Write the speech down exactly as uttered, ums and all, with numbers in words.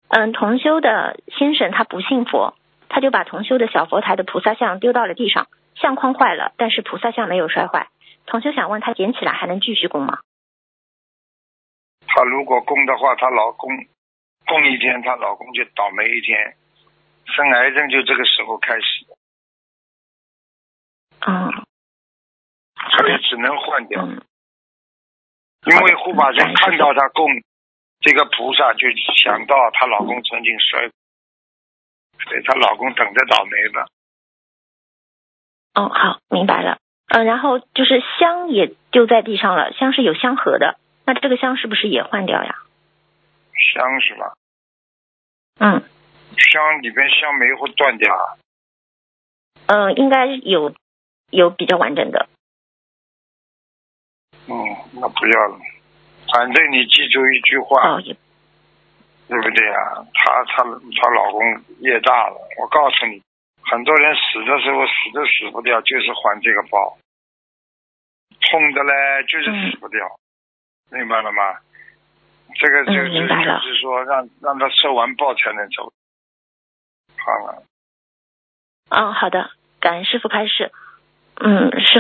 嗯，同修的先生他不信佛，他就把同修的小佛台的菩萨像丢到了地上，相框坏了，但是菩萨像没有摔坏。同修想问他捡起来还能继续供吗？ 她如果供的话，她老公供一天，她老公就倒霉一天，生癌症就这个时候开始的。 嗯， 所以只能换掉。 嗯， 因为护法神看到她供这个菩萨，就想到她老公曾经摔，所以她老公等着倒霉吧。 哦，好，明白了。嗯，然后就是香也丢在地上了，香是有香盒的，那这个香是不是也换掉呀？ 香是吧？ 嗯。 香里边香煤会断掉啊？ 嗯，应该有有比较完整的。 嗯，那不要了。反正你记住一句话， 哦，也对不对啊？她她她老公业大了，我告诉你，很多人死的时候死都死不掉，就是还这个报。痛的嘞，就是死不掉，嗯、明白了吗？这个就是、 嗯、 就是说让让他受完报才能走。好了。 嗯，好的，感恩师父开示。嗯，师